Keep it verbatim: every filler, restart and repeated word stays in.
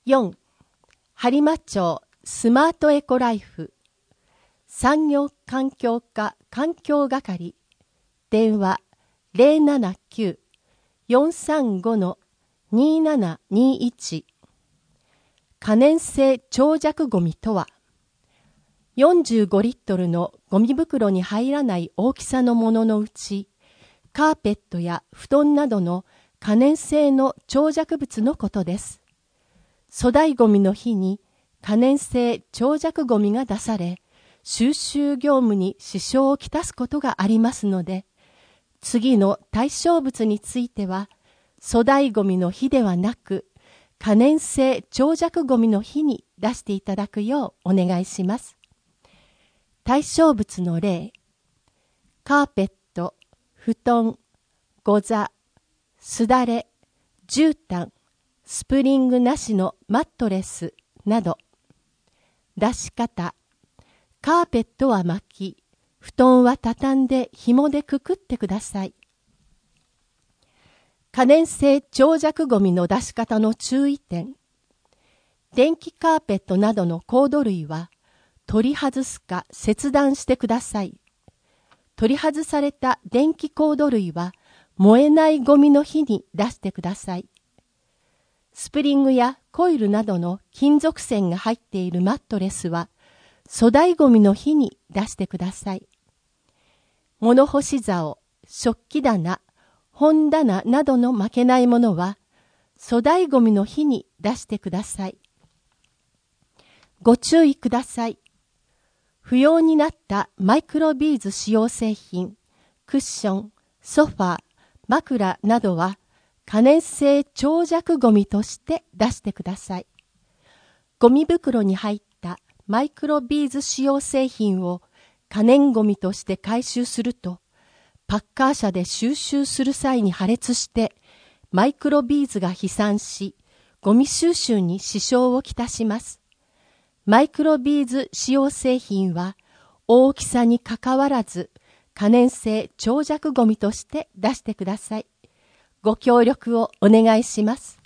よん. 播磨町スマートエコライフ産業環境課環境係電話 ゼロななきゅう よんさんご にななにいち。可燃性長尺ゴミとは、よんじゅうごリットルのゴミ袋に入らない大きさのもののうち、カーペットや布団などの可燃性の長尺物のことです。粗大ゴミの日に可燃性長尺ゴミが出され、収集業務に支障をきたすことがありますので、次の対象物については、粗大ゴミの日ではなく、可燃性長尺ゴミの日に出していただくようお願いします。対象物の例、カーペット、布団、ござ、すだれ、絨毯、スプリングなしのマットレスなど。出し方、カーペットは巻き、布団は畳んで紐でくくってください。可燃性長尺ゴミの出し方の注意点。電気カーペットなどのコード類は取り外すか切断してください。取り外された電気コード類は燃えないゴミの日に出してください。スプリングやコイルなどの金属線が入っているマットレスは粗大ゴミの日に出してください。物干し竿、食器棚、本棚などの巻けないものは粗大ゴミの日に出してください。ご注意ください。不要になったマイクロビーズ使用製品、クッション、ソファー、枕などは可燃性長尺ゴミとして出してください。ゴミ袋に入ったマイクロビーズ使用製品を可燃ゴミとして回収すると、パッカー車で収集する際に破裂してマイクロビーズが飛散し、ゴミ収集に支障をきたします。マイクロビーズ使用製品は大きさにかかわらず可燃性長尺ゴミとして出してください。ご協力をお願いします。